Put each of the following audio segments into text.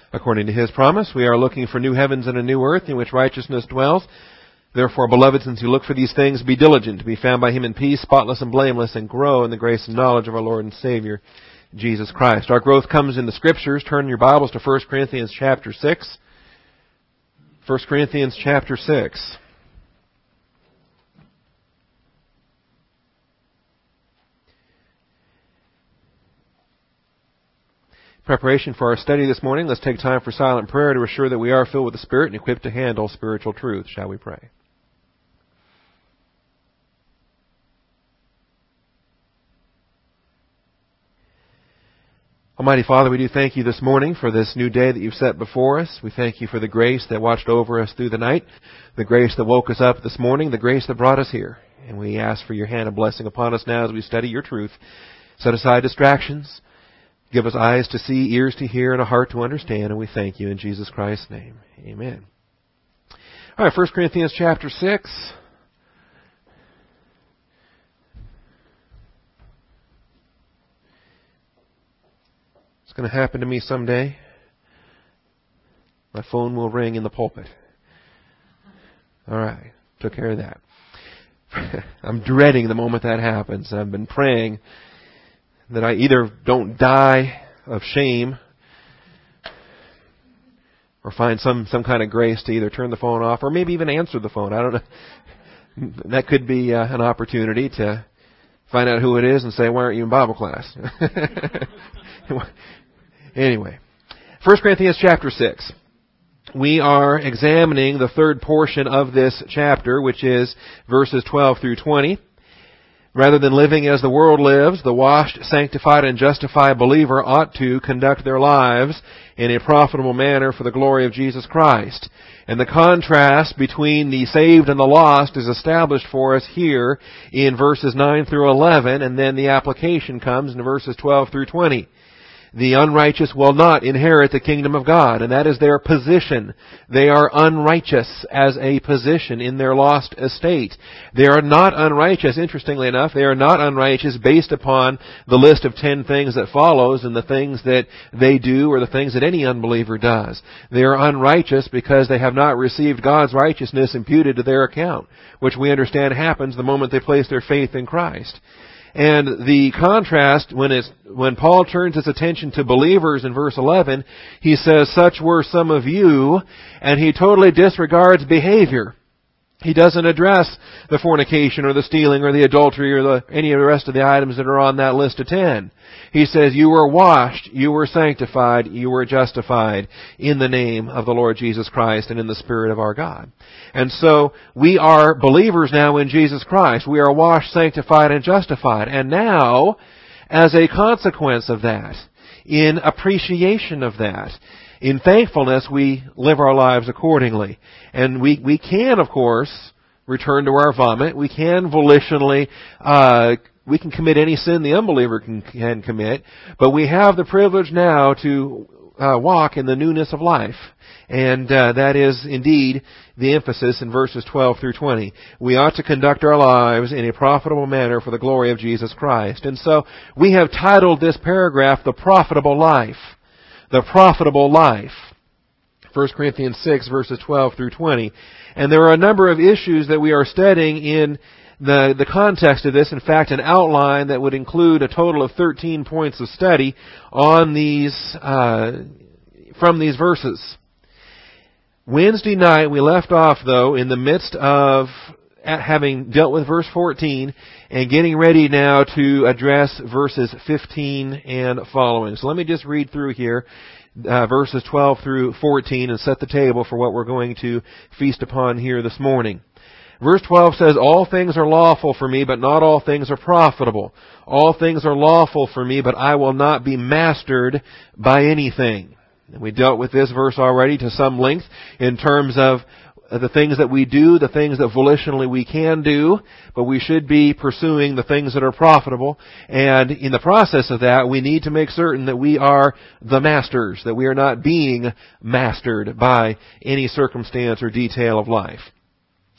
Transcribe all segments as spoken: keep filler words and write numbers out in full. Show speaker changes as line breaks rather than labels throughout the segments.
According to His promise, we are looking for new heavens and a new earth in which righteousness dwells. Therefore, beloved, since you look for these things, be diligent to be found by Him in peace, spotless and blameless, and grow in the grace and knowledge of our Lord and Savior, Jesus Christ. Our growth comes in the Scriptures. Turn your Bibles to First Corinthians chapter six. First Corinthians chapter six. Preparation for our study this morning, let's take time for silent prayer to assure that we are filled with the Spirit and equipped to handle spiritual truth. Shall we pray? Almighty Father, we do thank You this morning for this new day that You've set before us. We thank You for the grace that watched over us through the night, the grace that woke us up this morning, the grace that brought us here. And we ask for Your hand of blessing upon us now as we study Your truth. Set aside distractions. Give us eyes to see, ears to hear, and a heart to understand, and we thank You in Jesus Christ's name. Amen. All right, First Corinthians chapter six. It's going to happen to me someday. My phone will ring in the pulpit. All right, took care of that. I'm dreading the moment that happens. I've been praying that I either don't die of shame or find some, some kind of grace to either turn the phone off or maybe even answer the phone. I don't know. That could be uh, an opportunity to find out who it is and say, why aren't you in Bible class? Anyway, First Corinthians chapter six. We are examining the third portion of this chapter, which is verses twelve through twenty. Rather than living as the world lives, the washed, sanctified, and justified believer ought to conduct their lives in a profitable manner for the glory of Jesus Christ. And the contrast between the saved and the lost is established for us here in verses nine through eleven, and then the application comes in verses twelve through twenty. The unrighteous will not inherit the kingdom of God, and that is their position. They are unrighteous as a position in their lost estate. They are not unrighteous, interestingly enough, they are not unrighteous based upon the list of ten things that follows and the things that they do or the things that any unbeliever does. They are unrighteous because they have not received God's righteousness imputed to their account, which we understand happens the moment they place their faith in Christ. And the contrast, when it's, when Paul turns his attention to believers in verse eleven, he says, such were some of you, and he totally disregards behavior. He doesn't address the fornication or the stealing or the adultery or the, any of the rest of the items that are on that list of ten. He says, you were washed, you were sanctified, you were justified in the name of the Lord Jesus Christ and in the Spirit of our God. And so we are believers now in Jesus Christ. We are washed, sanctified, and justified. And now, as a consequence of that, in appreciation of that, in thankfulness, we live our lives accordingly. And we, we can, of course, return to our vomit. We can volitionally, uh, we can commit any sin the unbeliever can, can commit. But we have the privilege now to uh, walk in the newness of life. And uh, that is indeed the emphasis in verses twelve through twenty. We ought to conduct our lives in a profitable manner for the glory of Jesus Christ. And so we have titled this paragraph, The Profitable Life. The profitable life. First Corinthians six, verses twelve through twenty. And there are a number of issues that we are studying in the, the context of this. In fact, an outline that would include a total of thirteen points of study on these, uh, from these verses. Wednesday night, we left off, though, in the midst of having dealt with verse fourteen and getting ready now to address verses fifteen and following. So let me just read through here uh, verses twelve through fourteen and set the table for what we're going to feast upon here this morning. Verse twelve says, all things are lawful for me, but not all things are profitable. All things are lawful for me, but I will not be mastered by anything. And we dealt with this verse already to some length in terms of the things that we do, the things that volitionally we can do, but we should be pursuing the things that are profitable. And in the process of that, we need to make certain that we are the masters, that we are not being mastered by any circumstance or detail of life.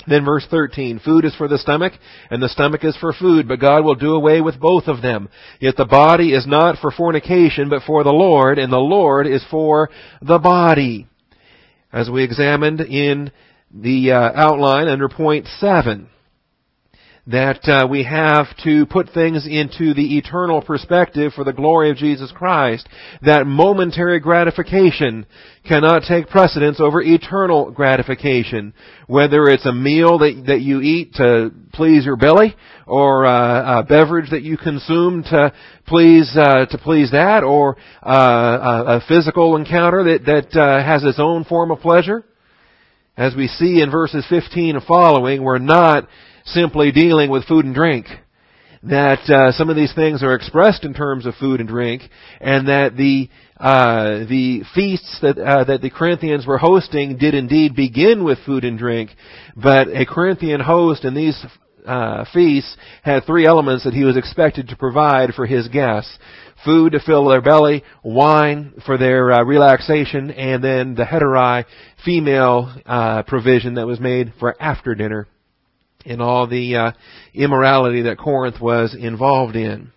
Then verse thirteen, food is for the stomach, and the stomach is for food, but God will do away with both of them. Yet the body is not for fornication, but for the Lord, and the Lord is for the body. As we examined in the uh, outline under point seven, that uh, we have to put things into the eternal perspective for the glory of Jesus Christ, that momentary gratification cannot take precedence over eternal gratification. Whether it's a meal that, that you eat to please your belly, or uh, a beverage that you consume to please uh, to please that, or uh, a, a physical encounter that, that uh, has its own form of pleasure. As we see in verses fifteen and following, we're not simply dealing with food and drink. That uh, some of these things are expressed in terms of food and drink, and that the uh, the feasts that uh, that the Corinthians were hosting did indeed begin with food and drink, but a Corinthian host in these uh, feasts had three elements that he was expected to provide for his guests: food to fill their belly, wine for their uh, relaxation, and then the heterai, female uh, provision that was made for after dinner, in all the uh, immorality that Corinth was involved in.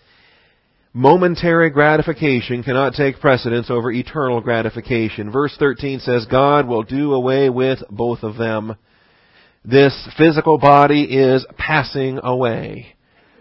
Momentary gratification cannot take precedence over eternal gratification. Verse thirteen says, God will do away with both of them. This physical body is passing away.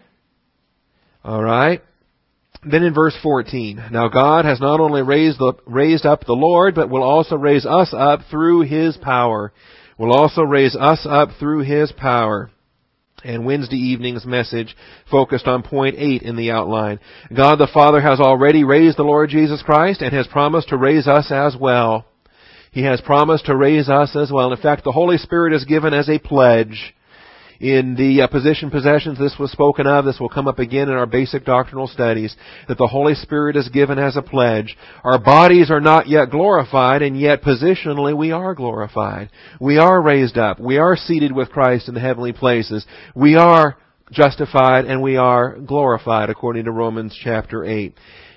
All right? Then in verse fourteen, now God has not only raised, the, raised up the Lord, but will also raise us up through His power. Will also raise us up through His power. And Wednesday evening's message focused on point eight in the outline. God the Father has already raised the Lord Jesus Christ and has promised to raise us as well. He has promised to raise us as well. In fact, the Holy Spirit is given as a pledge. In the uh, position possessions, this was spoken of. This will come up again in our basic doctrinal studies, that the Holy Spirit is given as a pledge. Our bodies are not yet glorified, and yet positionally we are glorified. We are raised up. We are seated with Christ in the heavenly places. We are justified and we are glorified, according to Romans chapter eight.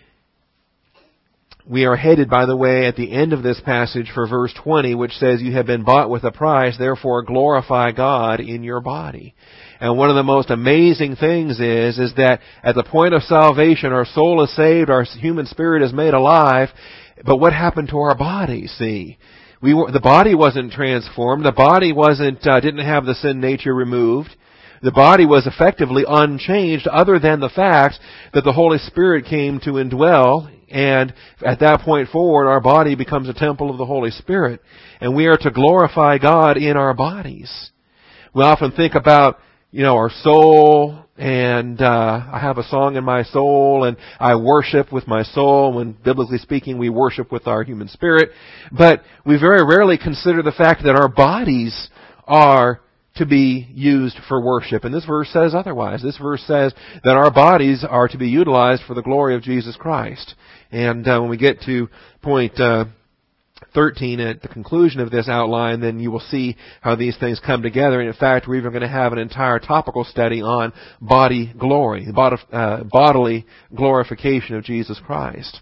We are headed, by the way, at the end of this passage for verse twenty, which says, you have been bought with a price, therefore glorify God in your body. And one of the most amazing things is, is that at the point of salvation, our soul is saved, our human spirit is made alive, but what happened to our body, see? We were, the body wasn't transformed, the body wasn't, uh, didn't have the sin nature removed. The body was effectively unchanged, other than the fact that the Holy Spirit came to indwell, and at that point forward, our body becomes a temple of the Holy Spirit, and we are to glorify God in our bodies. We often think about, you know, our soul, and uh, I have a song in my soul, and I worship with my soul. When biblically speaking, we worship with our human spirit, but we very rarely consider the fact that our bodies are to be used for worship. And this verse says otherwise. This verse says that our bodies are to be utilized for the glory of Jesus Christ. And uh, when we get to point uh, thirteen at the conclusion of this outline, then you will see how these things come together. And in fact, we're even going to have an entire topical study on body glory, the bod- uh, bodily glorification of Jesus Christ.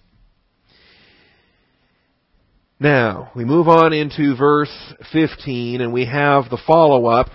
Now, we move on into verse fifteen, and we have the follow-up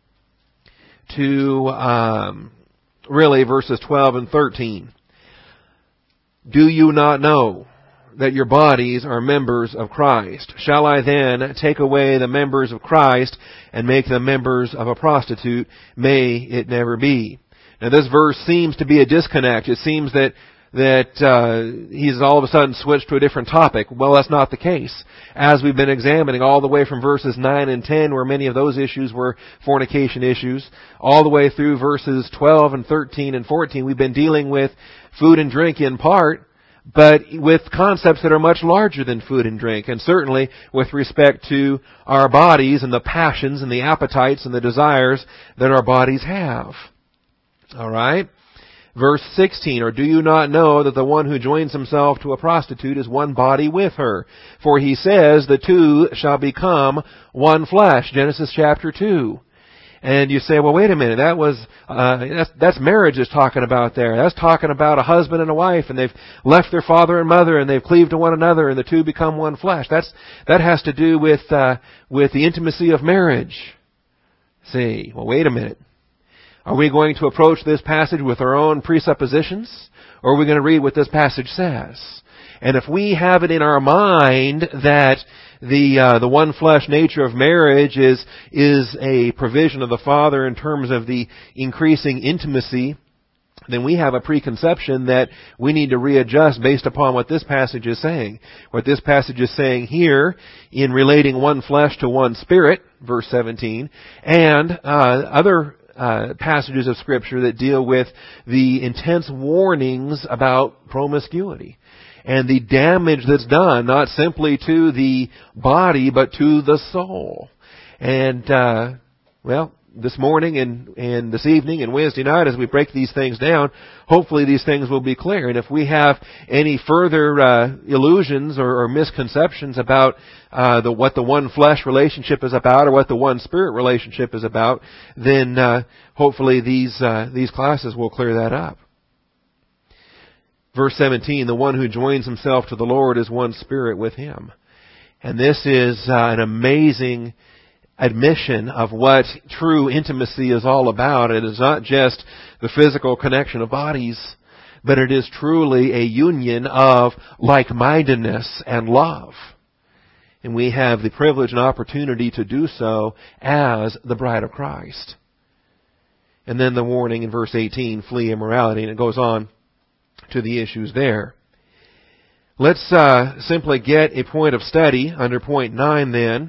to um, really verses twelve and thirteen. Do you not know that your bodies are members of Christ? Shall I then take away the members of Christ and make them members of a prostitute? May it never be. Now this verse seems to be a disconnect. It seems that that uh, he's all of a sudden switched to a different topic. Well, that's not the case. As we've been examining all the way from verses nine and ten, where many of those issues were fornication issues, all the way through verses twelve and thirteen and fourteen, we've been dealing with food and drink in part, but with concepts that are much larger than food and drink, and certainly with respect to our bodies and the passions and the appetites and the desires that our bodies have. All right? Verse sixteen, or do you not know that the one who joins himself to a prostitute is one body with her? For he says, the two shall become one flesh. Genesis chapter two. And you say, well, wait a minute, that was, uh, that's, that's marriage is talking about there. That's talking about a husband and a wife, and they've left their father and mother, and they've cleaved to one another, and the two become one flesh. That's, that has to do with, uh, with the intimacy of marriage. See, well, wait a minute. Are we going to approach this passage with our own presuppositions? Or are we going to read what this passage says? And if we have it in our mind that the uh, the one flesh nature of marriage is is a provision of the Father in terms of the increasing intimacy, then we have a preconception that we need to readjust based upon what this passage is saying. What this passage is saying here in relating one flesh to one spirit, verse seventeen, and uh, other uh, passages of Scripture that deal with the intense warnings about promiscuity and the damage that's done, not simply to the body, but to the soul. And, uh, well, this morning and, and this evening and Wednesday night, as we break these things down, hopefully these things will be clear. And if we have any further uh, illusions or, or misconceptions about uh, the what the one flesh relationship is about or what the one spirit relationship is about, then uh, hopefully these uh, these classes will clear that up. Verse seventeen: the one who joins himself to the Lord is one spirit with Him. And this is uh, an amazing admission of what true intimacy is all about. It is not just the physical connection of bodies, but it is truly a union of like-mindedness and love. And we have the privilege and opportunity to do so as the bride of Christ. And then the warning in verse eighteen, flee immorality, and it goes on to the issues there. Let's uh, simply get a point of study under point nine then.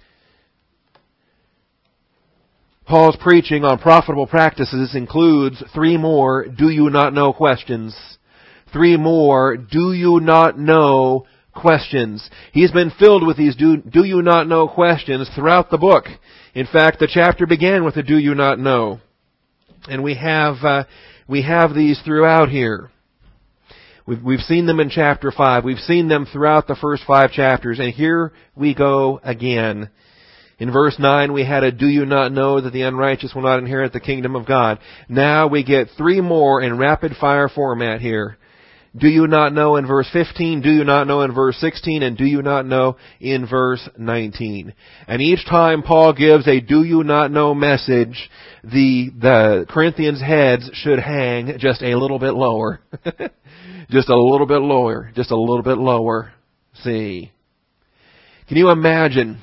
Paul's preaching on profitable practices includes three more do you not know questions. Three more do you not know questions. He's been filled with these do, do you not know questions throughout the book. In fact, the chapter began with a do you not know. And we have, uh, we have these throughout here. We've, we've seen them in chapter five. We've seen them throughout the first five chapters. And here we go again. In verse nine, we had a do you not know that the unrighteous will not inherit the kingdom of God. Now we get three more in rapid fire format here. Do you not know in verse fifteen, do you not know in verse sixteen, and do you not know in verse nineteen. And each time Paul gives a do you not know message, the, the Corinthians' heads should hang just a little bit lower. Just a little bit lower. Just a little bit lower. See. Can you imagine?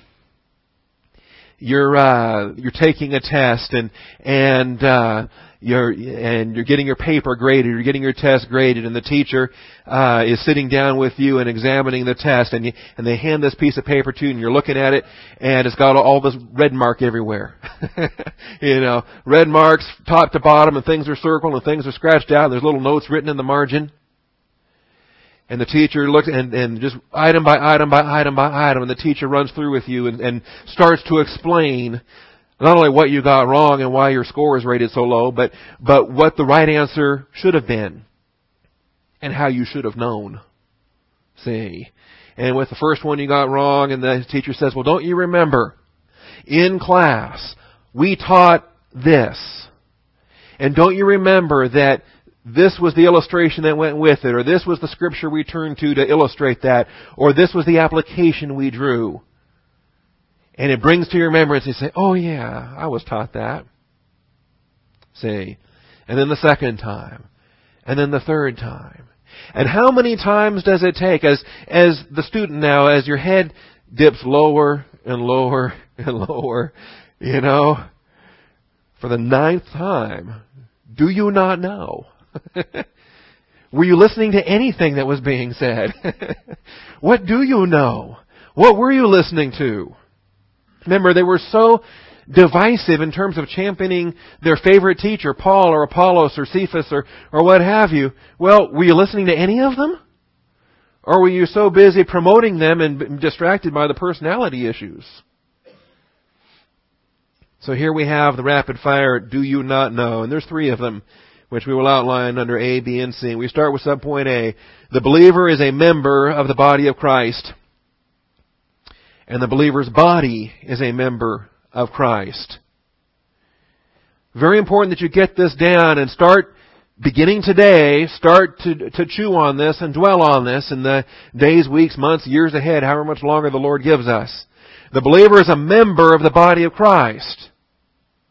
You're uh, you're taking a test and and uh, you're and you're getting your paper graded, you're getting your test graded, and the teacher uh, is sitting down with you and examining the test, and you, and they hand this piece of paper to you, and you're looking at it, and it's got all this red mark everywhere. You know, red marks top to bottom, and things are circled, and things are scratched out, and there's little notes written in the margin. And the teacher looks, and, and just item by item by item by item, and the teacher runs through with you and, and starts to explain not only what you got wrong and why your score is rated so low, but, but what the right answer should have been and how you should have known. See? And with the first one you got wrong, and the teacher says, well, don't you remember, in class, we taught this. And don't you remember that this was the illustration that went with it, or this was the scripture we turned to to illustrate that, or this was the application we drew. And it brings to your remembrance, and you say, oh yeah, I was taught that. See? And then the second time. And then the third time. And how many times does it take, as, as the student now, as your head dips lower and lower and lower, you know, for the ninth time, do you not know? Were you listening to anything that was being said? What do you know? What were you listening to? Remember, they were so divisive in terms of championing their favorite teacher, Paul or Apollos or Cephas or, or what have you. Well, were you listening to any of them? Or were you so busy promoting them and distracted by the personality issues? So here we have the rapid fire, do you not know? And there's three of them, which we will outline under A, B, and C. We start with subpoint A. The believer is a member of the body of Christ. And the believer's body is a member of Christ. Very important that you get this down and start, beginning today, start to, to chew on this and dwell on this in the days, weeks, months, years ahead, however much longer the Lord gives us. The believer is a member of the body of Christ.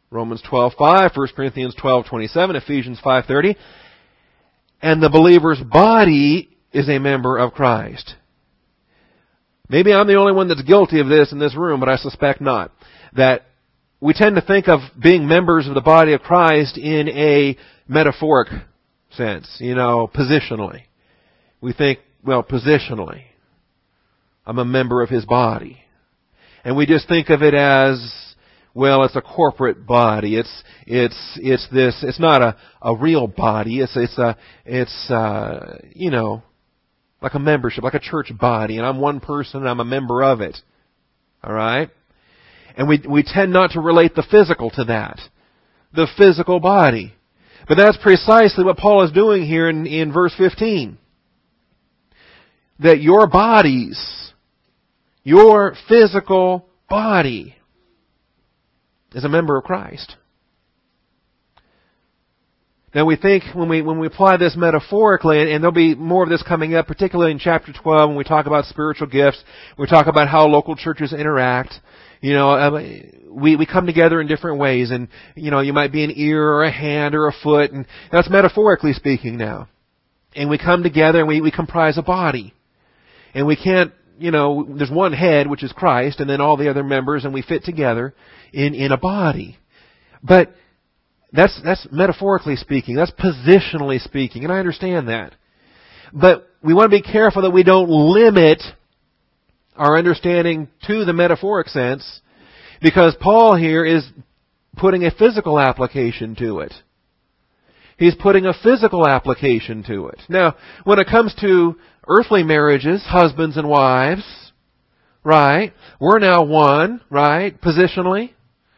Romans twelve five, First Corinthians twelve twenty-seven, Ephesians five thirty. And the believer's body is a member of Christ. Maybe I'm the only one that's guilty of this in this room, but I suspect not. That we tend to think of being members of the body of Christ in a metaphoric sense, you know, positionally. We think, well, positionally, I'm a member of His body. And we just think of it as, well, it's a corporate body. It's it's it's this. It's not a, a real body. It's it's a it's uh, you know, like a membership, like a church body, and I'm one person and I'm a member of it. All right, and we we tend not to relate the physical to that, the physical body. But that's precisely what Paul is doing here in, in verse fifteen. That your bodies, your physical body, is a member of Christ. Now we think, when we when we apply this metaphorically, and, and there'll be more of this coming up, particularly in chapter twelve, when we talk about spiritual gifts, we talk about how local churches interact. You know, um, we we come together in different ways, and you know, you might be an ear or a hand or a foot, and that's metaphorically speaking now. And we come together, and we, we comprise a body. And we can't, you know, there's one head, which is Christ, and then all the other members, and we fit together in, in a body. But that's, that's metaphorically speaking. That's positionally speaking, and I understand that. But we want to be careful that we don't limit our understanding to the metaphoric sense, because Paul here is putting a physical application to it. He's putting a physical application to it. Now, when it comes to earthly marriages, husbands and wives, right? We're now one, right? Positionally.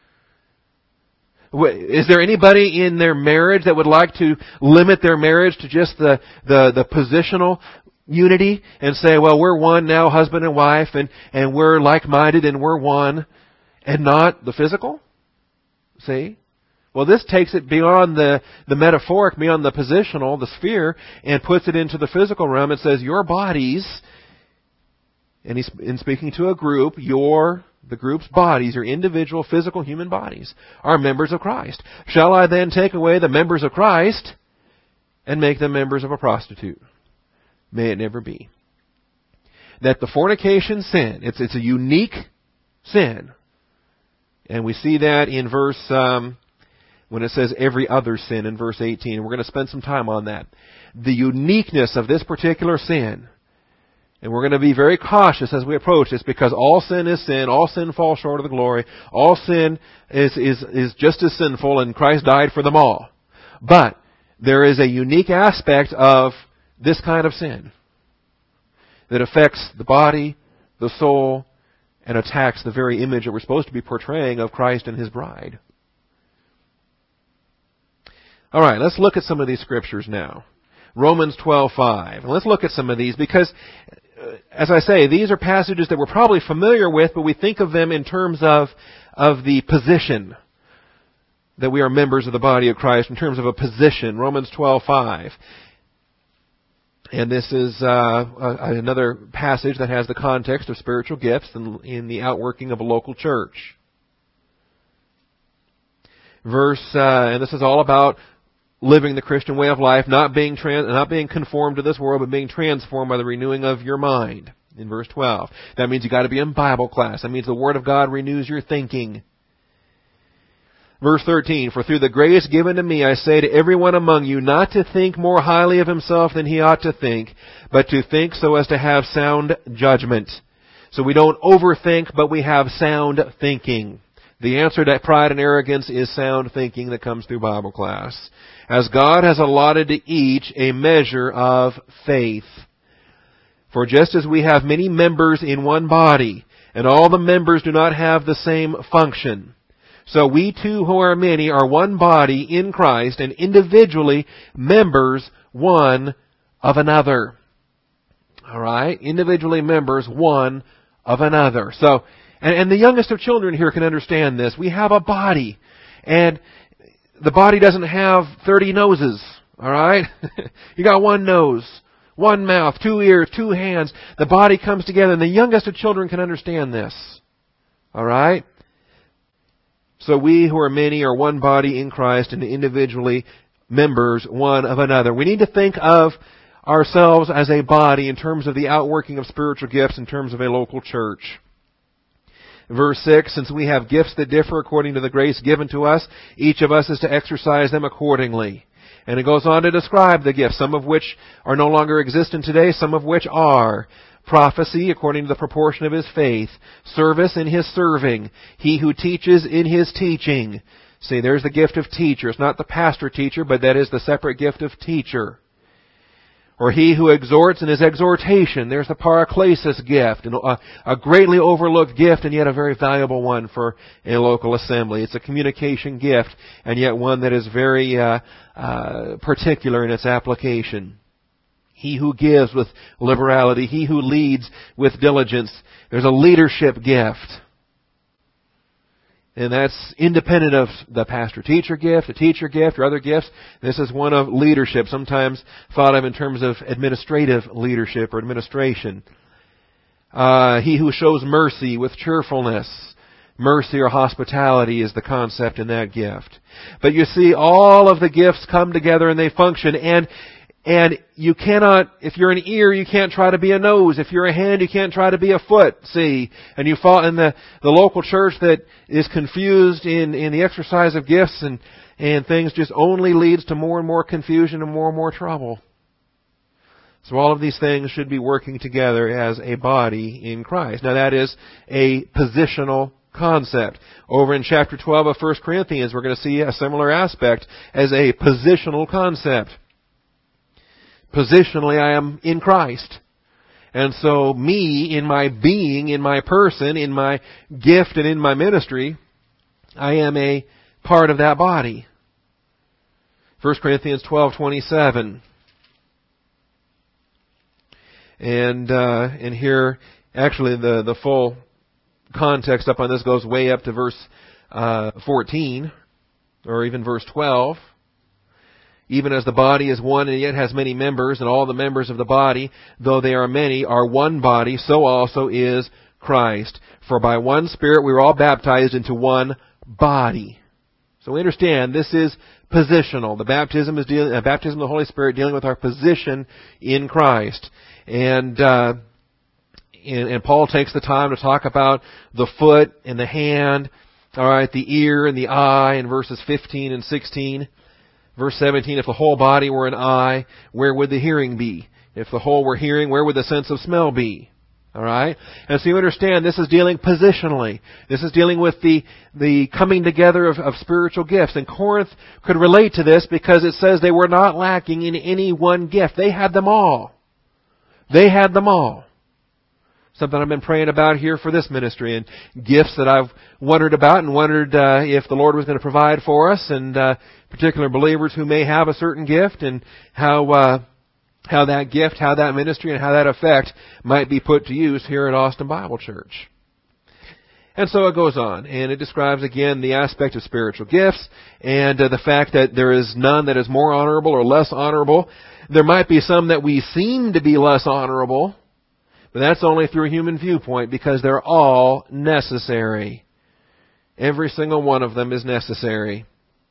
Is there anybody in their marriage that would like to limit their marriage to just the, the, the positional unity and say, well, we're one now, husband and wife, and, and we're like-minded and we're one, and not the physical? See? Well, this takes it beyond the, the metaphoric, beyond the positional, the sphere, and puts it into the physical realm. It says, your bodies, and he's in speaking to a group, your, the group's bodies, your individual physical human bodies, are members of Christ. Shall I then take away the members of Christ and make them members of a prostitute? May it never be. That the fornication sin, it's, it's a unique sin. And we see that in verse, um, when it says every other sin in verse eighteen. We're going to spend some time on that. The uniqueness of this particular sin. And we're going to be very cautious as we approach this, because all sin is sin. All sin falls short of the glory. All sin is, is, is just as sinful, and Christ died for them all. But there is a unique aspect of this kind of sin that affects the body, the soul, and attacks the very image that we're supposed to be portraying of Christ and His bride. All right, let's look at some of these scriptures now. Romans twelve five. And let's look at some of these because, as I say, these are passages that we're probably familiar with, but we think of them in terms of, of the position that we are members of the body of Christ, in terms of a position. Romans twelve five. And this is uh, another passage that has the context of spiritual gifts in, in the outworking of a local church. Verse, uh, and this is all about living the Christian way of life, not being trans, not being conformed to this world, but being transformed by the renewing of your mind. In verse twelve, that means you got to be in Bible class. That means the Word of God renews your thinking. Verse thirteen, for through the grace given to me, I say to everyone among you, not to think more highly of himself than he ought to think, but to think so as to have sound judgment. So we don't overthink, but we have sound thinking. The answer to pride and arrogance is sound thinking that comes through Bible class. As God has allotted to each a measure of faith. For just as we have many members in one body, and all the members do not have the same function, so we too who are many are one body in Christ, and individually members one of another. Alright? Individually members one of another. So, And, and the youngest of children here can understand this. We have a body. And the body doesn't have thirty noses. Alright? You got one nose, one mouth, two ears, two hands. The body comes together. And the youngest of children can understand this. Alright? So we who are many are one body in Christ and individually members one of another. We need to think of ourselves as a body in terms of the outworking of spiritual gifts in terms of a local church. Verse six, since we have gifts that differ according to the grace given to us, each of us is to exercise them accordingly. And it goes on to describe the gifts, some of which are no longer existent today, some of which are. Prophecy, according to the proportion of his faith. Service in his serving. He who teaches in his teaching. See, there's the gift of teacher. It's not the pastor-teacher, but that is the separate gift of teacher. Or he who exhorts in his exhortation. There's the paraklesis gift, a, a greatly overlooked gift and yet a very valuable one for a local assembly. It's a communication gift and yet one that is very uh, uh, particular in its application. He who gives with liberality. He who leads with diligence. There's a leadership gift. And that's independent of the pastor-teacher gift, the teacher gift, or other gifts. This is one of leadership, sometimes thought of in terms of administrative leadership or administration. Uh, he who shows mercy with cheerfulness. Mercy or hospitality is the concept in that gift. But you see, all of the gifts come together and they function. And And you cannot, if you're an ear, you can't try to be a nose. If you're a hand, you can't try to be a foot, see. And you fall in the, the local church that is confused in, in the exercise of gifts and, and things just only leads to more and more confusion and more and more trouble. So all of these things should be working together as a body in Christ. Now that is a positional concept. Over in chapter twelve of First Corinthians, we're going to see a similar aspect as a positional concept. Positionally, I am in Christ. And so me, in my being, in my person, in my gift, and in my ministry, I am a part of that body. First Corinthians twelve twenty-seven. And, uh, and here, actually the, the full context up on this goes way up to verse, uh, fourteen, or even verse twelve. Even as the body is one and yet has many members, and all the members of the body, though they are many, are one body, so also is Christ. For by one Spirit we were all baptized into one body. So we understand this is positional. The baptism is dealing, uh, baptism of the Holy Spirit dealing with our position in Christ. And, uh, and, and Paul takes the time to talk about the foot and the hand, alright, the ear and the eye in verses fifteen and sixteen. Verse seventeen, if the whole body were an eye, where would the hearing be? If the whole were hearing, where would the sense of smell be? Alright? And so you understand, this is dealing positionally. This is dealing with the, the coming together of, of spiritual gifts. And Corinth could relate to this because it says they were not lacking in any one gift. They had them all. They had them all. Something I've been praying about here for this ministry, and gifts that I've wondered about and wondered uh, if the Lord was going to provide for us, and uh, particular believers who may have a certain gift, and how uh, how that gift, how that ministry, and how that effect might be put to use here at Austin Bible Church. And so it goes on, and it describes again the aspect of spiritual gifts, and uh, the fact that there is none that is more honorable or less honorable. There might be some that we seem to be less honorable, but that's only through a human viewpoint because they're all necessary. Every single one of them is necessary.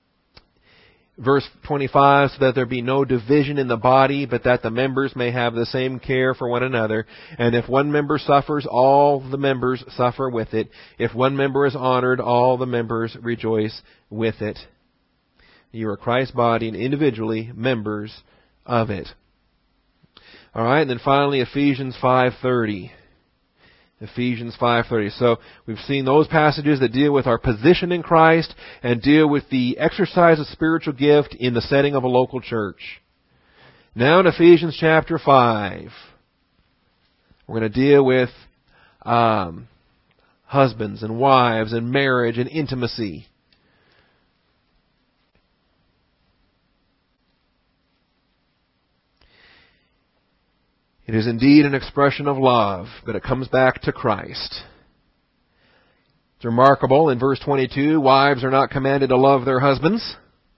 Verse twenty-five, so that there be no division in the body, but that the members may have the same care for one another. And if one member suffers, all the members suffer with it. If one member is honored, all the members rejoice with it. You are Christ's body and individually members of it. All right, and then finally Ephesians five thirty. Ephesians five thirty. So we've seen those passages that deal with our position in Christ and deal with the exercise of spiritual gift in the setting of a local church. Now in Ephesians chapter five, we're going to deal with um, husbands and wives and marriage and intimacy. It is indeed an expression of love, but it comes back to Christ. It's remarkable in verse twenty-two, wives are not commanded to love their husbands.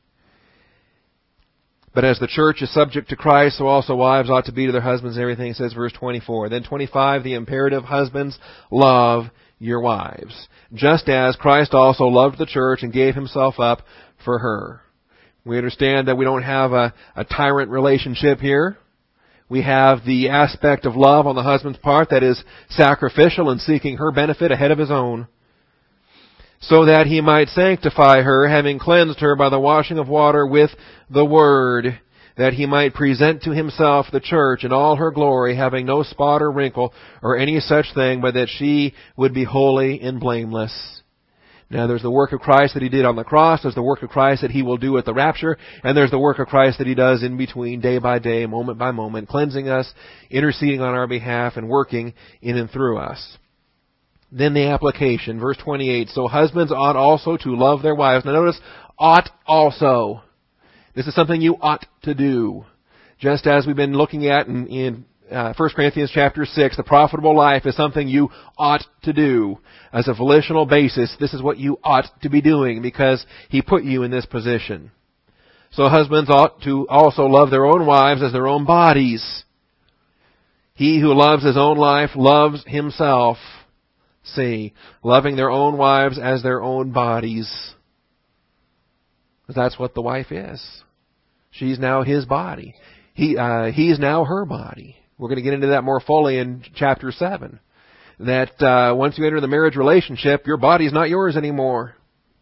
But as the church is subject to Christ, so also wives ought to be to their husbands and everything, says verse twenty-four. Then twenty-five, the imperative, husbands, love your wives, just as Christ also loved the church and gave himself up for her. We understand that we don't have a, a tyrant relationship here. We have the aspect of love on the husband's part that is sacrificial and seeking her benefit ahead of his own, so that he might sanctify her, having cleansed her by the washing of water with the word, that he might present to himself the church in all her glory, having no spot or wrinkle or any such thing, but that she would be holy and blameless. Now there's the work of Christ that he did on the cross, there's the work of Christ that he will do at the rapture, and there's the work of Christ that he does in between, day by day, moment by moment, cleansing us, interceding on our behalf, and working in and through us. Then the application, verse twenty-eight, so husbands ought also to love their wives. Now notice, ought also. This is something you ought to do. Just as we've been looking at in, in uh, First Corinthians chapter six, the profitable life is something you ought to do. As a volitional basis, this is what you ought to be doing because he put you in this position. So husbands ought to also love their own wives as their own bodies. He who loves his own life loves himself. See, loving their own wives as their own bodies. That's what the wife is. She's now his body. He, uh, he's now her body. We're going to get into that more fully in chapter seven. That uh, once you enter the marriage relationship, your body's not yours anymore.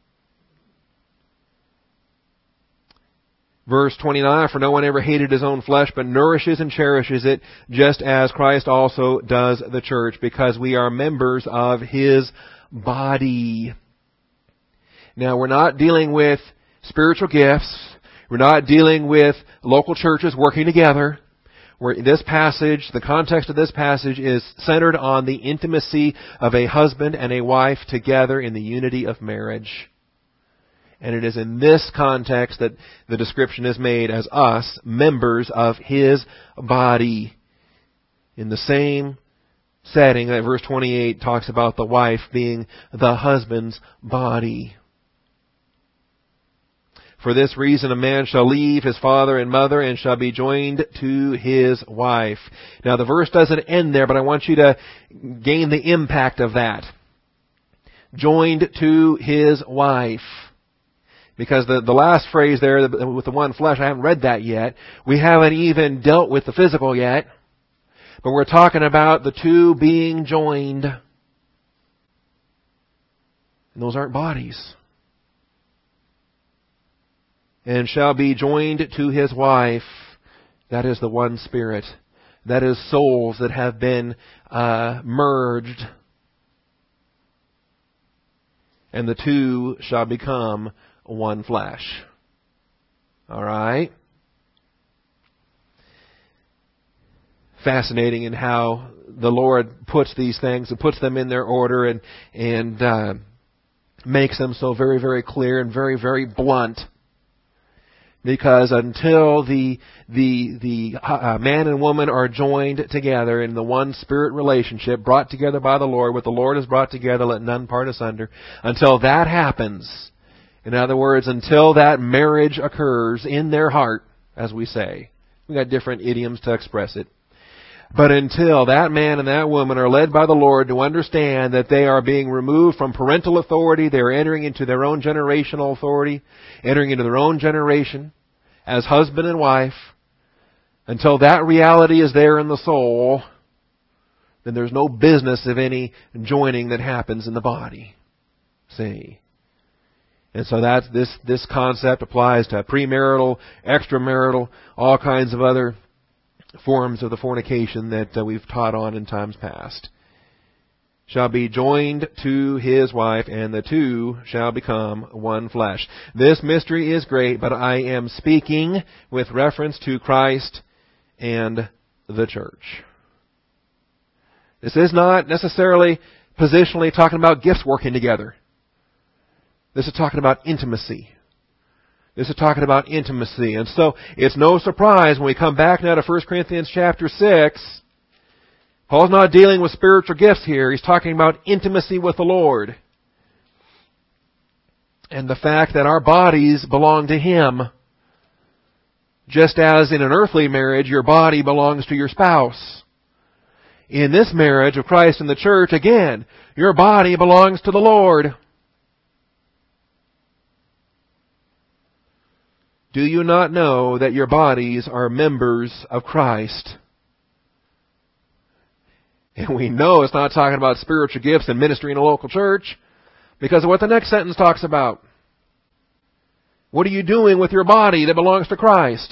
Verse twenty-nine, for no one ever hated his own flesh, but nourishes and cherishes it, just as Christ also does the church, because we are members of his body. Now, we're not dealing with spiritual gifts. We're not dealing with local churches working together. Where this passage, the context of this passage is centered on the intimacy of a husband and a wife together in the unity of marriage. And it is in this context that the description is made as us, members of his body. In the same setting that verse twenty-eight talks about the wife being the husband's body. For this reason a man shall leave his father and mother and shall be joined to his wife. Now the verse doesn't end there, but I want you to gain the impact of that. Joined to his wife. Because the, the last phrase there, with the one flesh, I haven't read that yet. We haven't even dealt with the physical yet. But we're talking about the two being joined. And those aren't bodies. And shall be joined to his wife. That is the one spirit. That is souls that have been uh, merged. And the two shall become one flesh. All right? Fascinating in how the Lord puts these things and puts them in their order and, and uh, makes them so very, very clear and very, very blunt. Because until the the the uh, man and woman are joined together in the one spirit relationship, brought together by the Lord, what the Lord has brought together, let none part asunder. Until that happens, in other words, until that marriage occurs in their heart, as we say, we got different idioms to express it. But until that man and that woman are led by the Lord to understand that they are being removed from parental authority, they are entering into their own generational authority, entering into their own generation as husband and wife, until that reality is there in the soul, then there's no business of any joining that happens in the body. See? And so that's this this concept applies to premarital, extramarital, all kinds of other forms of the fornication that uh, we've taught on in times past. Shall be joined to his wife, and the two shall become one flesh. This mystery is great, but I am speaking with reference to Christ and the church. This is not necessarily positionally talking about gifts working together. This is talking about intimacy. This is talking about intimacy. And so it's no surprise when we come back now to First Corinthians chapter six, Paul's not dealing with spiritual gifts here. He's talking about intimacy with the Lord. And the fact that our bodies belong to him. Just as in an earthly marriage, your body belongs to your spouse. in this marriage of Christ and the church, again, your body belongs to the Lord. Do you not know that your bodies are members of Christ? And we know it's not talking about spiritual gifts and ministry in a local church because of what the next sentence talks about. What are you doing with your body that belongs to Christ?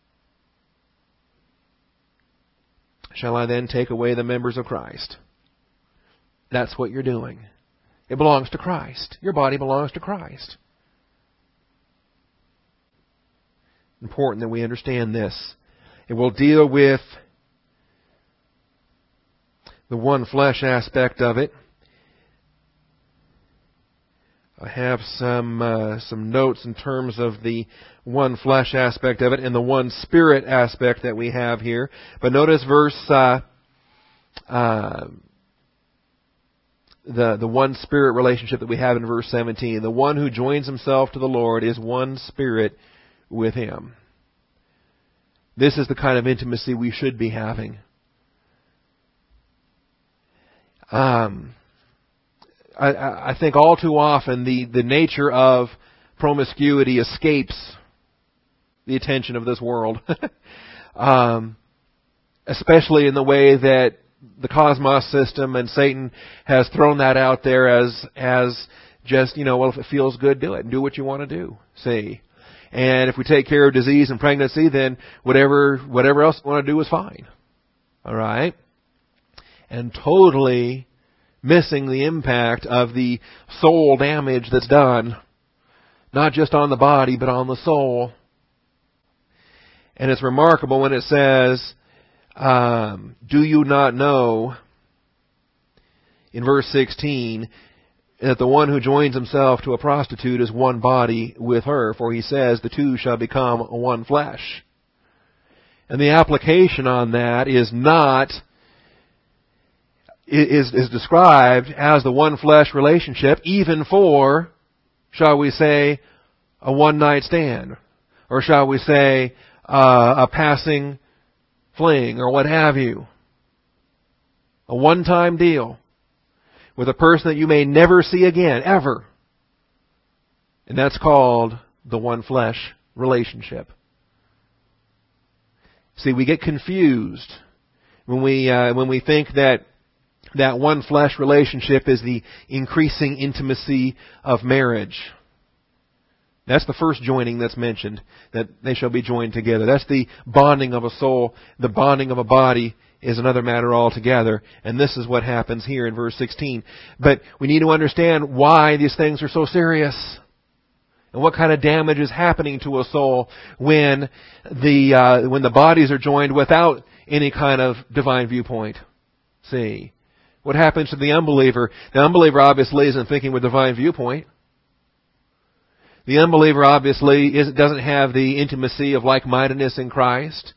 Shall I then take away the members of Christ? That's what you're doing. It belongs to Christ. Your body belongs to Christ. Important that we understand this. It will deal with the one flesh aspect of it. I have some uh, some notes in terms of the one flesh aspect of it and the one spirit aspect that we have here. But notice verse uh, uh, the the one spirit relationship that we have in verse seventeen. The one who joins himself to the Lord is one spirit with Him. This is the kind of intimacy we should be having. Um. I, I think all too often the, the nature of promiscuity escapes the attention of this world. um, especially in the way that the cosmos system and Satan has thrown that out there as as just, you know, well, if it feels good, do it. And do what you want to do. See? And if we take care of disease and pregnancy, then whatever whatever else you want to do is fine. All right? And totally missing the impact of the soul damage that's done, not just on the body, but on the soul. And it's remarkable when it says, um, do you not know, in verse sixteen, that the one who joins himself to a prostitute is one body with her, for he says, the two shall become one flesh. And the application on that is not Is, is described as the one flesh relationship, even for, shall we say, a one night stand, or shall we say, uh, a passing fling, or what have you. A one time deal with a person that you may never see again, ever. And that's called the one flesh relationship. See, we get confused when we uh, when we think that that one flesh relationship is the increasing intimacy of marriage. That's the first joining that's mentioned, that they shall be joined together. That's the bonding of a soul. The bonding of a body is another matter altogether. And this is what happens here in verse sixteen. But we need to understand why these things are so serious. And what kind of damage is happening to a soul when the uh, when the bodies are joined without any kind of divine viewpoint. See? What happens to the unbeliever? The unbeliever obviously isn't thinking with divine viewpoint. The unbeliever obviously is, doesn't have the intimacy of like-mindedness in Christ.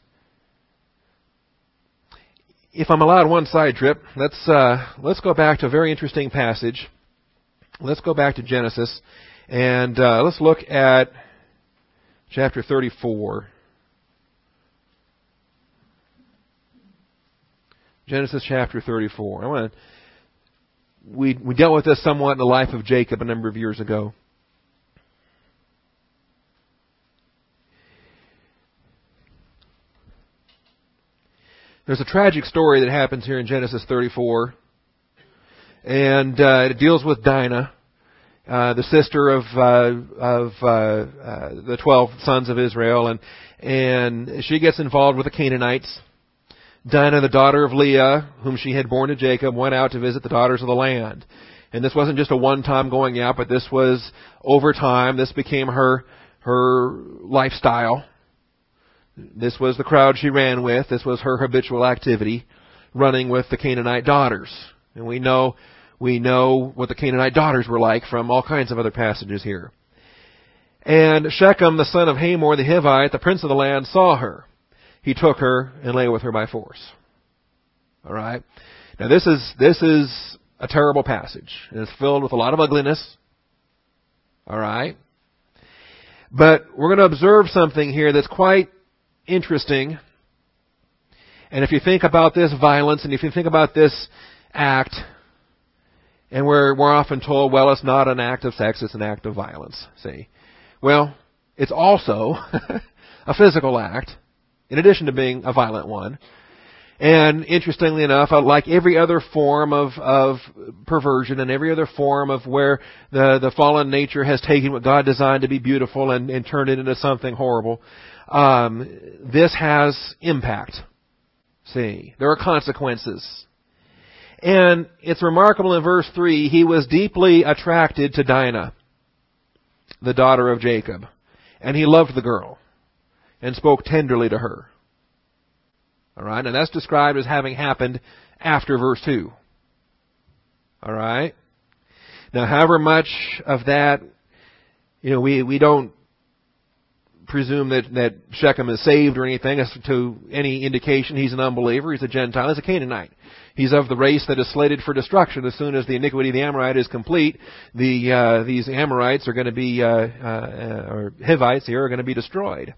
If I'm allowed one side trip, let's uh, let's go back to a very interesting passage. Let's go back to Genesis, and uh, let's look at chapter thirty-four. Genesis chapter thirty-four. I want to, we we dealt with this somewhat in the life of Jacob a number of years ago. There's a tragic story that happens here in Genesis thirty-four, and uh, it deals with Dinah, uh, the sister of uh, of uh, uh, the twelve sons of Israel, and and she gets involved with the Canaanites. Dinah, the daughter of Leah, whom she had borne to Jacob, went out to visit the daughters of the land. And this wasn't just a one-time going out, but this was over time. This became her her lifestyle. This was the crowd she ran with. This was her habitual activity, running with the Canaanite daughters. And we know we know what the Canaanite daughters were like from all kinds of other passages here. And Shechem, the son of Hamor the Hivite, the prince of the land, saw her. He took her and lay with her by force. All right. Now this is this is a terrible passage. It's filled with a lot of ugliness. All right. But we're going to observe something here that's quite interesting. And if you think about this violence, and if you think about this act, and we're, we're often told, well, it's not an act of sex, it's an act of violence, see. Well, it's also a physical act, in addition to being a violent one. And interestingly enough, like every other form of, of perversion and every other form of where the, the fallen nature has taken what God designed to be beautiful and, and turned it into something horrible, um, this has impact. See, there are consequences. And it's remarkable in verse three, he was deeply attracted to Dinah, the daughter of Jacob. And he loved the girl and spoke tenderly to her. All right, and that's described as having happened after verse two. All right. Now, however much of that, you know, we, we don't presume that, that Shechem is saved or anything as to any indication he's an unbeliever. He's a Gentile. He's a Canaanite. He's of the race that is slated for destruction. As soon as the iniquity of the Amorite is complete, the uh, these Amorites are going to be, uh, uh, or Hivites here, are going to be destroyed.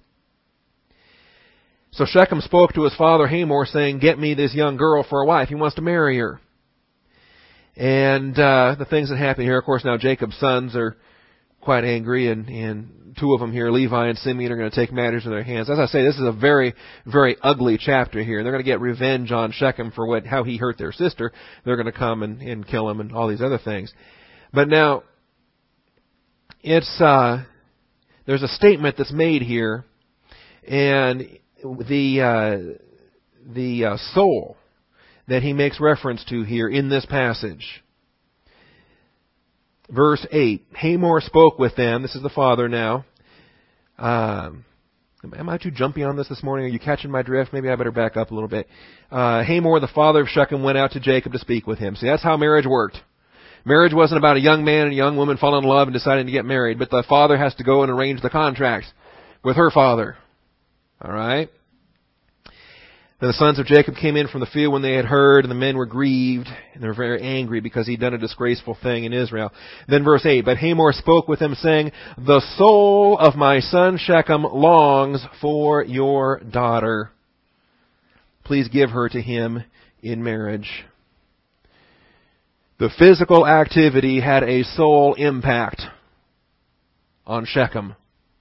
So Shechem spoke to his father Hamor, saying, get me this young girl for a wife. He wants to marry her. And uh, the things that happen here, of course, now Jacob's sons are quite angry, and, and two of them here, Levi and Simeon, are going to take matters in their hands. As I say, this is a very, very ugly chapter here. They're going to get revenge on Shechem for what how he hurt their sister. They're going to come and, and kill him and all these other things. But now, it's uh, there's a statement that's made here, and the uh, the uh, soul that he makes reference to here in this passage. Verse eight, Hamor spoke with them. This is the father now. Um, am I too jumpy on this this morning? Are you catching my drift? Maybe I better back up a little bit. Uh, Hamor, the father of Shechem, went out to Jacob to speak with him. See, that's how marriage worked. Marriage wasn't about a young man and a young woman falling in love and deciding to get married, but the father has to go and arrange the contract with her father. All right? Then the sons of Jacob came in from the field when they had heard, and the men were grieved, and they were very angry because he'd done a disgraceful thing in Israel. Then verse eight, but Hamor spoke with them, saying, the soul of my son Shechem longs for your daughter. Please give her to him in marriage. The physical activity had a soul impact on Shechem.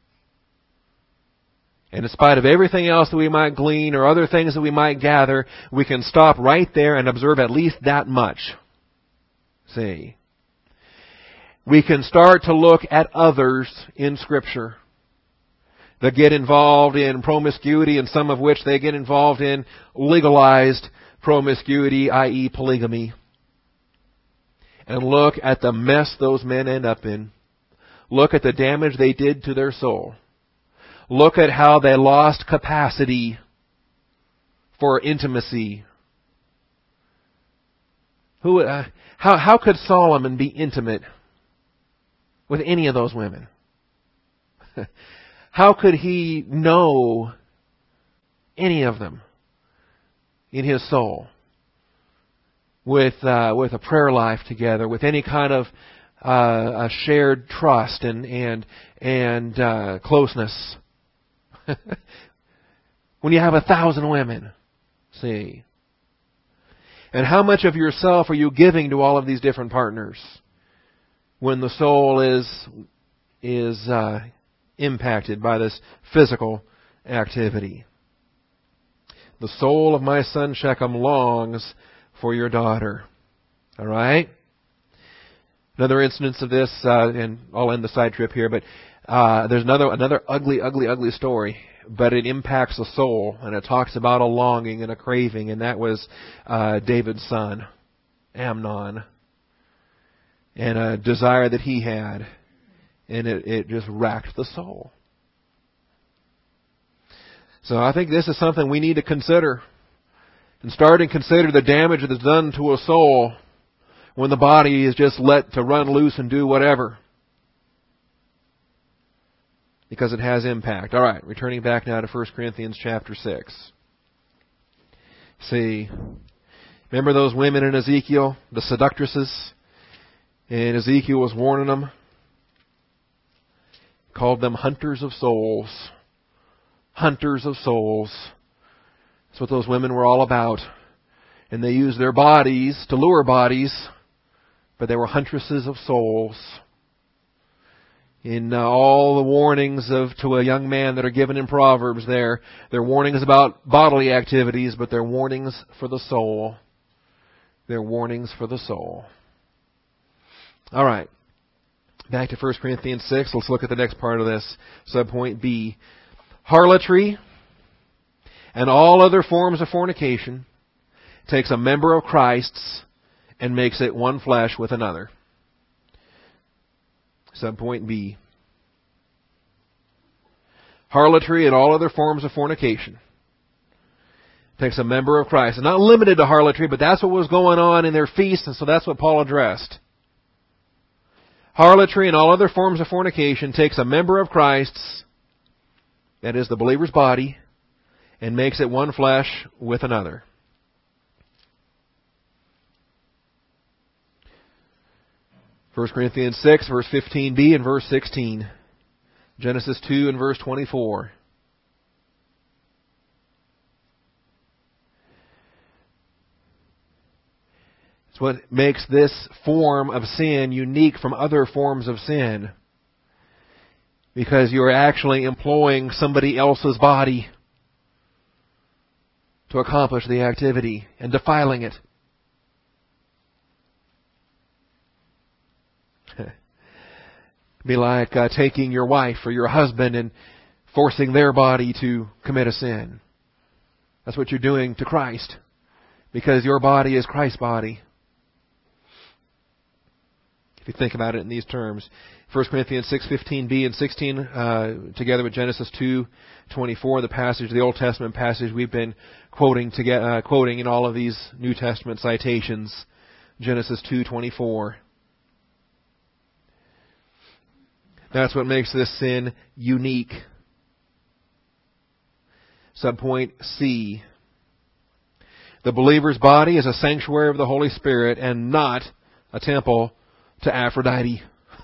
And in spite of everything else that we might glean or other things that we might gather, we can stop right there and observe at least that much. See? We can start to look at others in Scripture that get involved in promiscuity, and some of which they get involved in legalized promiscuity, that is polygamy. And look at the mess those men end up in. Look at the damage they did to their soul. Look at how they lost capacity for intimacy. Who, uh, how, how could Solomon be intimate with any of those women? How could he know any of them in his soul with uh, with a prayer life together, with any kind of uh, a shared trust and and and uh, closeness? When you have a thousand women, see. And how much of yourself are you giving to all of these different partners when the soul is is uh, impacted by this physical activity? The soul of my son Shechem longs for your daughter. All right? Another instance of this, uh, and I'll end the side trip here, but Uh, there's another another ugly, ugly, ugly story, but it impacts the soul, and it talks about a longing and a craving, and that was uh, David's son, Amnon, and a desire that he had, and it, it just racked the soul. So I think this is something we need to consider, and start and consider the damage that is done to a soul when the body is just let to run loose and do whatever. Because it has impact. All right, returning back now to First Corinthians chapter six. See, remember those women in Ezekiel, the seductresses? And Ezekiel was warning them. Called them hunters of souls. Hunters of souls. That's what those women were all about. And they used their bodies to lure bodies, but they were huntresses of souls. In uh, all the warnings of to a young man that are given in Proverbs there, they're warnings about bodily activities, but they're warnings for the soul. They're warnings for the soul. All right. Back to First Corinthians six. Let's look at the next part of this. Subpoint B. Harlotry and all other forms of fornication takes a member of Christ's and makes it one flesh with another. Subpoint B. Harlotry and all other forms of fornication takes a member of Christ. It's not limited to harlotry, but that's what was going on in their feast, and so that's what Paul addressed. Harlotry and all other forms of fornication takes a member of Christ's, that is the believer's body, and makes it one flesh with another. First Corinthians six, verse fifteen b and verse sixteen. Genesis two and verse twenty-four. It's what makes this form of sin unique from other forms of sin. Because you're actually employing somebody else's body to accomplish the activity and defiling it. Be like uh, taking your wife or your husband and forcing their body to commit a sin. That's what you're doing to Christ, because your body is Christ's body. If you think about it in these terms, First Corinthians six fifteen b and sixteen, uh, together with Genesis two twenty-four, the passage, the Old Testament passage we've been quoting to get, uh, quoting in all of these New Testament citations. Genesis two twenty-four. That's what makes this sin unique. Subpoint C. The believer's body is a sanctuary of the Holy Spirit and not a temple to Aphrodite.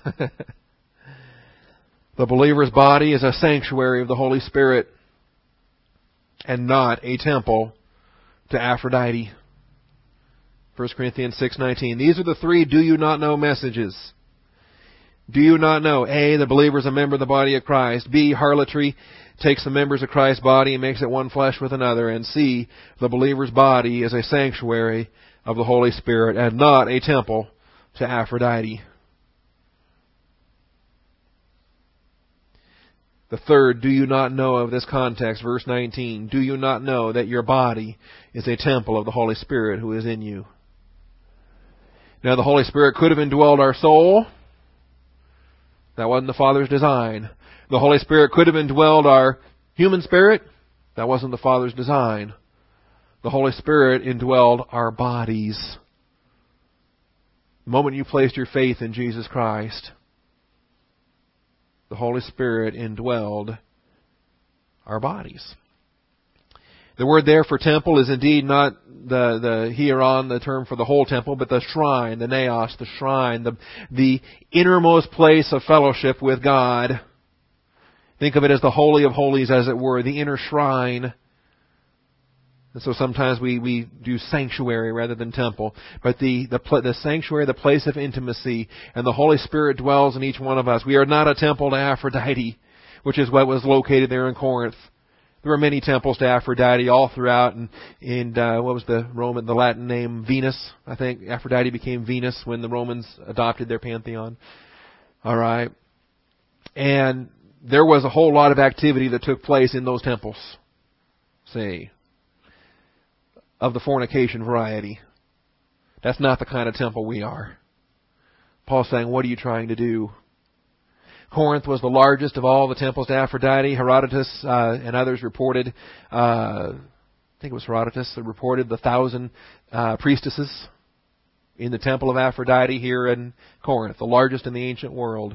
The believer's body is a sanctuary of the Holy Spirit and not a temple to Aphrodite. First Corinthians six nineteen. These are the three do you not know messages. Do you not know? A, the believer is a member of the body of Christ. B, harlotry takes the members of Christ's body and makes it one flesh with another. And C, the believer's body is a sanctuary of the Holy Spirit and not a temple to Aphrodite. The third, do you not know of this context? Verse nineteen. Do you not know that your body is a temple of the Holy Spirit who is in you? Now the Holy Spirit could have indwelled our soul. That wasn't the Father's design. The Holy Spirit could have indwelled our human spirit. That wasn't the Father's design. The Holy Spirit indwelled our bodies. The moment you placed your faith in Jesus Christ, the Holy Spirit indwelled our bodies. The word there for temple is indeed not the, the hieron, the term for the whole temple, but the shrine, the naos, the shrine, the, the innermost place of fellowship with God. Think of it as the Holy of Holies, as it were, the inner shrine. And so sometimes we, we do sanctuary rather than temple. But the, the, the sanctuary, the place of intimacy, and the Holy Spirit dwells in each one of us. We are not a temple to Aphrodite, which is what was located there in Corinth. There were many temples to Aphrodite all throughout, and, and uh, what was the Roman, the Latin name? Venus, I think. Aphrodite became Venus when the Romans adopted their pantheon. All right. And there was a whole lot of activity that took place in those temples. See, of the fornication variety. That's not the kind of temple we are. Paul's saying, what are you trying to do? Corinth was the largest of all the temples to Aphrodite. Herodotus uh, and others reported, uh, I think it was Herodotus that reported the thousand uh, priestesses in the temple of Aphrodite here in Corinth, the largest in the ancient world.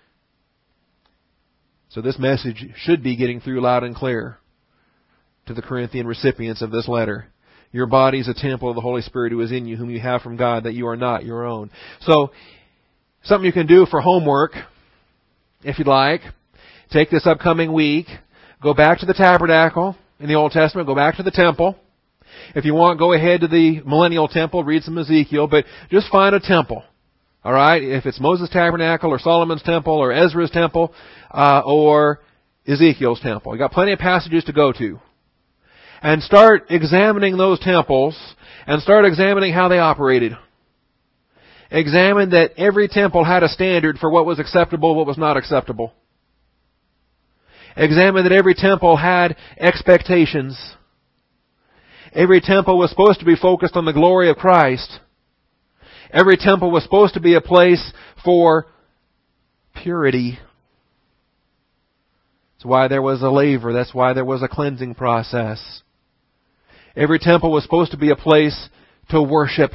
So this message should be getting through loud and clear to the Corinthian recipients of this letter. Your body is a temple of the Holy Spirit who is in you, whom you have from God, that you are not your own. So, something you can do for homework, if you'd like. Take this upcoming week, go back to the tabernacle, in the Old Testament, go back to the temple. If you want, go ahead to the millennial temple, read some Ezekiel, but just find a temple. All right? If it's Moses' tabernacle or Solomon's temple or Ezra's temple uh, or Ezekiel's temple. You got plenty of passages to go to. And start examining those temples and start examining how they operated. Examine that every temple had a standard for what was acceptable, what was not acceptable. Examine that every temple had expectations. Every temple was supposed to be focused on the glory of Christ. Every temple was supposed to be a place for purity. That's why there was a laver. That's why there was a cleansing process. Every temple was supposed to be a place to worship.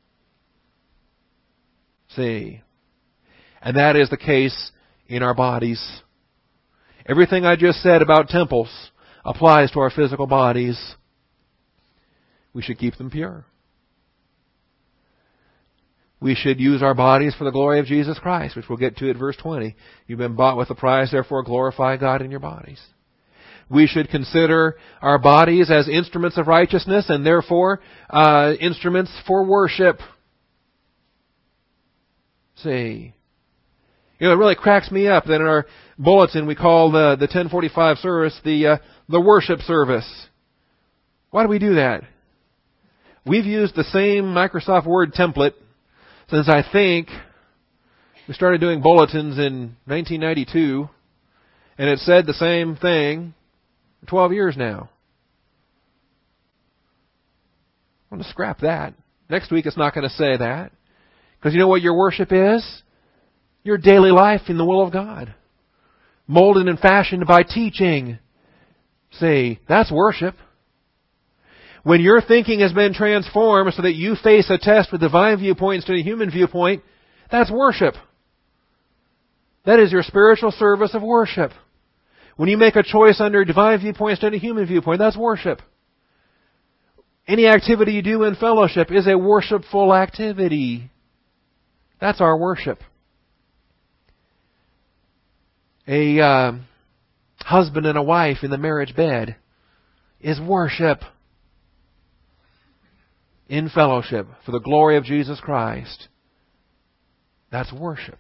See? And that is the case in our bodies. Everything I just said about temples applies to our physical bodies. We should keep them pure. We should use our bodies for the glory of Jesus Christ, which we'll get to at verse twenty. You've been bought with a price, therefore glorify God in your bodies. We should consider our bodies as instruments of righteousness and therefore uh, instruments for worship. See, you know, it really cracks me up that in our bulletin we call the the ten forty-five service the uh, the worship service. Why do we do that? We've used the same Microsoft Word template since I think we started doing bulletins in nineteen ninety-two, and it said the same thing for twelve years now. I want to scrap that. Next week it's not going to say that. Because you know what your worship is? Your daily life in the will of God. Molded and fashioned by teaching. See, that's worship. When your thinking has been transformed so that you face a test with divine viewpoint instead of human viewpoint, that's worship. That is your spiritual service of worship. When you make a choice under divine viewpoint instead of human viewpoint, that's worship. Any activity you do in fellowship is a worshipful activity. That's our worship. A uh, husband and a wife in the marriage bed is worship. In fellowship for the glory of Jesus Christ. That's worship.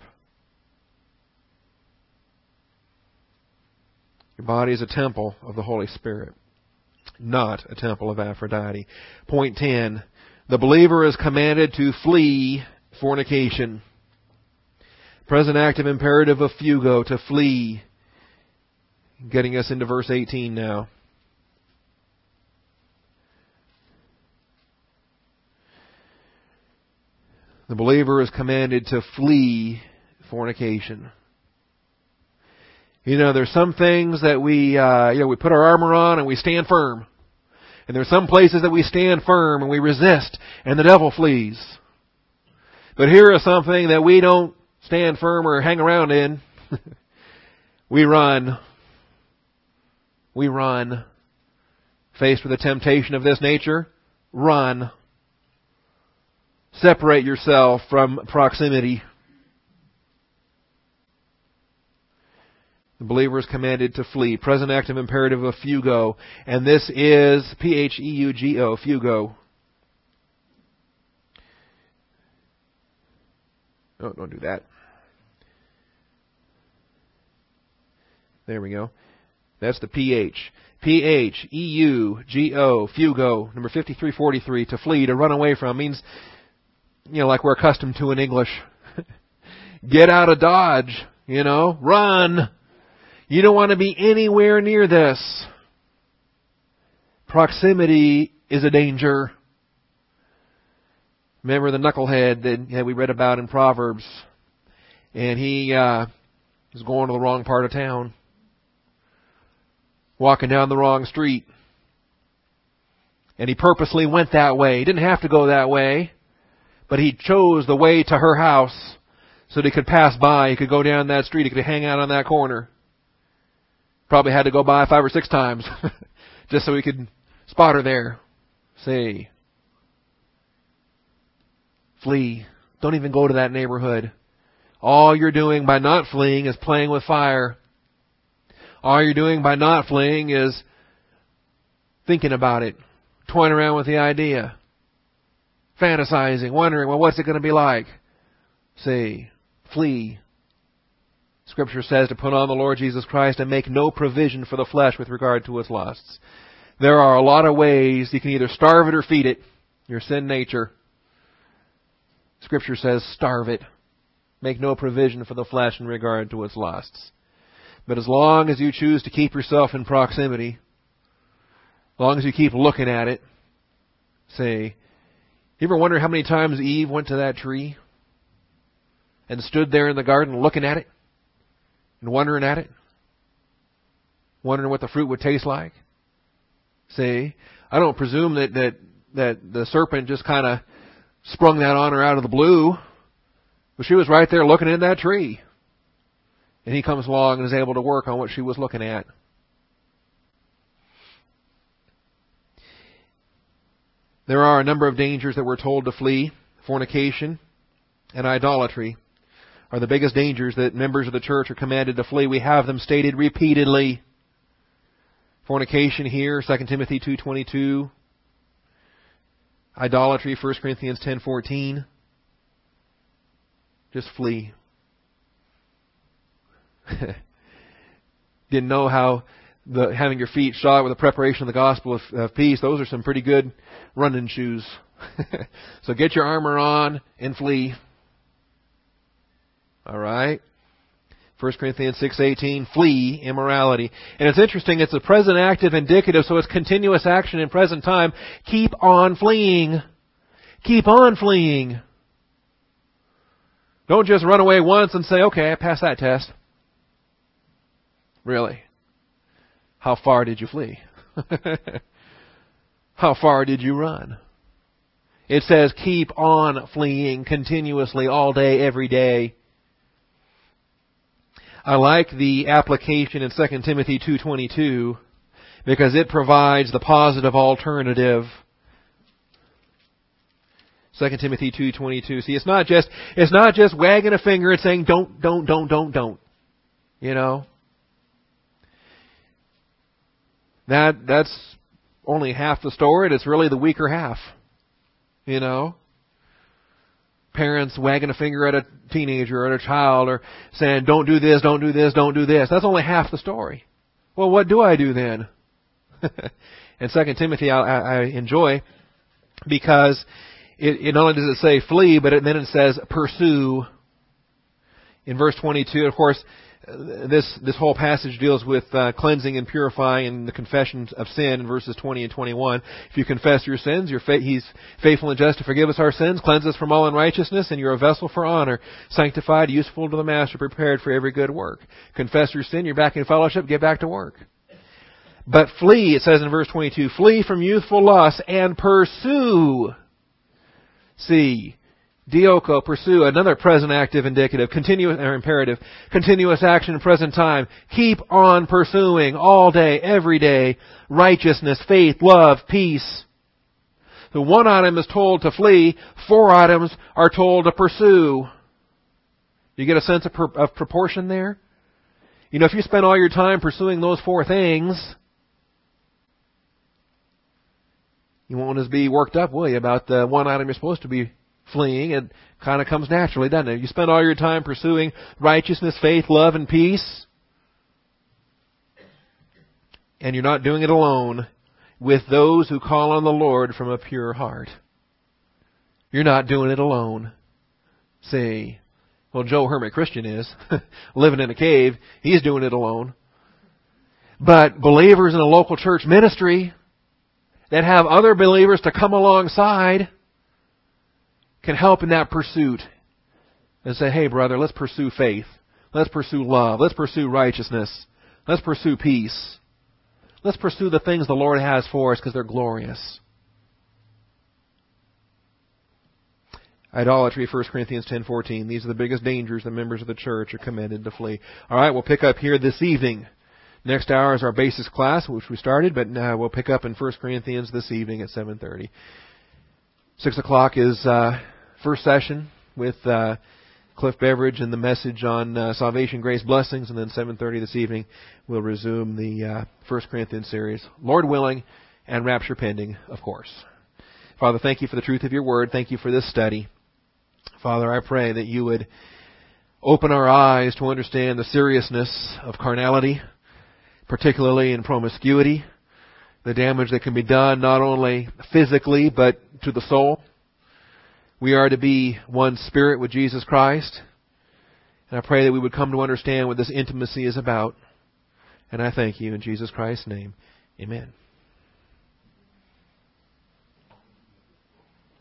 Your body is a temple of the Holy Spirit, not a temple of Aphrodite. Point ten. The believer is commanded to flee fornication. Present active imperative of fugo, to flee. Getting us into verse eighteen now. The believer is commanded to flee fornication. You know, there's some things that we, uh, you know, we put our armor on and we stand firm. And there's some places that we stand firm and we resist and the devil flees. But here is something that we don't stand firm or hang around in. We run. We run. Faced with a temptation of this nature, run. Separate yourself from proximity. The believer is commanded to flee. Present active imperative of fugo. And this is P H E U G O, fugo. Oh, don't do that. There we go. That's the P H. P H E U G O, fugo, number fifty-three forty-three, to flee, to run away from, means, you know, like we're accustomed to in English. Get out of Dodge, you know, run. You don't want to be anywhere near this. Proximity is a danger. Remember the knucklehead that yeah, we read about in Proverbs, and he uh, was going to the wrong part of town, walking down the wrong street, and he purposely went that way. He didn't have to go that way. But he chose the way to her house so that he could pass by. He could go down that street. He could hang out on that corner. Probably had to go by five or six times just so he could spot her there. See. Flee. Don't even go to that neighborhood. All you're doing by not fleeing is playing with fire. All you're doing by not fleeing is thinking about it, toying around with the idea, fantasizing, wondering, well, what's it going to be like? See, flee. Scripture says to put on the Lord Jesus Christ and make no provision for the flesh with regard to its lusts. There are a lot of ways you can either starve it or feed it, your sin nature. Scripture says starve it. Make no provision for the flesh in regard to its lusts. But as long as you choose to keep yourself in proximity, as long as you keep looking at it, say, you ever wonder how many times Eve went to that tree and stood there in the garden looking at it and wondering at it, wondering what the fruit would taste like? See, I don't presume that, that, that the serpent just kind of sprung that on her out of the blue. But she was right there looking at that tree. And he comes along and is able to work on what she was looking at. There are a number of dangers that we're told to flee. Fornication and idolatry are the biggest dangers that members of the church are commanded to flee. We have them stated repeatedly. Fornication here, Second Timothy two twenty-two. Idolatry, First Corinthians ten fourteen. Just flee. Didn't know how the having your feet shod with the preparation of the gospel of, of peace, those are some pretty good running shoes. So get your armor on and flee. All right. First Corinthians six eighteen, flee immorality. And it's interesting, it's a present active indicative, so it's continuous action in present time. Keep on fleeing. Keep on fleeing. Don't just run away once and say, okay, I passed that test. Really? How far did you flee? How far did you run? It says keep on fleeing continuously all day, every day. I like the application in Second Timothy two twenty-two because it provides the positive alternative. Second Timothy two twenty-two. See, it's not just it's not just wagging a finger and saying don't, don't, don't, don't, don't. You know? That that's only half the story. It's really the weaker half. You know? Parents wagging a finger at a teenager or at a child or saying, don't do this, don't do this, don't do this. That's only half the story. Well, what do I do then? And Second Timothy I, I enjoy because it, it not only does it say flee, but it, then it says pursue. In verse twenty-two, of course, this this whole passage deals with uh, cleansing and purifying and the confession of sin in verses twenty and twenty-one. If you confess your sins, you're fa- He's faithful and just to forgive us our sins, cleanse us from all unrighteousness, and you're a vessel for honor, sanctified, useful to the master, prepared for every good work. Confess your sin, you're back in fellowship, get back to work. But flee, it says in verse twenty-two, flee from youthful lusts and pursue. See, dioko, pursue, another present active indicative, continuous or imperative, continuous action in present time. Keep on pursuing all day, every day, righteousness, faith, love, peace. The one item is told to flee, four items are told to pursue. You get a sense of, per- of proportion there? You know, if you spend all your time pursuing those four things, you won't just be worked up, will you, about the one item you're supposed to be fleeing. It kind of comes naturally, doesn't it? You spend all your time pursuing righteousness, faith, love, and peace, and you're not doing it alone with those who call on the Lord from a pure heart. You're not doing it alone. See, well, Joe Hermit Christian is living in a cave. He's doing it alone. But believers in a local church ministry that have other believers to come alongside can help in that pursuit and say, hey, brother, let's pursue faith. Let's pursue love. Let's pursue righteousness. Let's pursue peace. Let's pursue the things the Lord has for us because they're glorious. Idolatry, First Corinthians ten fourteen. These are the biggest dangers the members of the church are commanded to flee. All right, we'll pick up here this evening. Next hour is our basis class, which we started, but uh, we'll pick up in First Corinthians this evening at seven thirty. Six o'clock is uh, first session with uh, Cliff Beveridge and the message on uh, salvation, grace, blessings, and then seven thirty this evening we'll resume the uh, First Corinthians series. Lord willing, and rapture pending, of course. Father, thank you for the truth of your word. Thank you for this study. Father, I pray that you would open our eyes to understand the seriousness of carnality, particularly in promiscuity, the damage that can be done not only physically but to the soul. We are to be one spirit with Jesus Christ. And I pray that we would come to understand what this intimacy is about. And I thank you in Jesus Christ's name. Amen.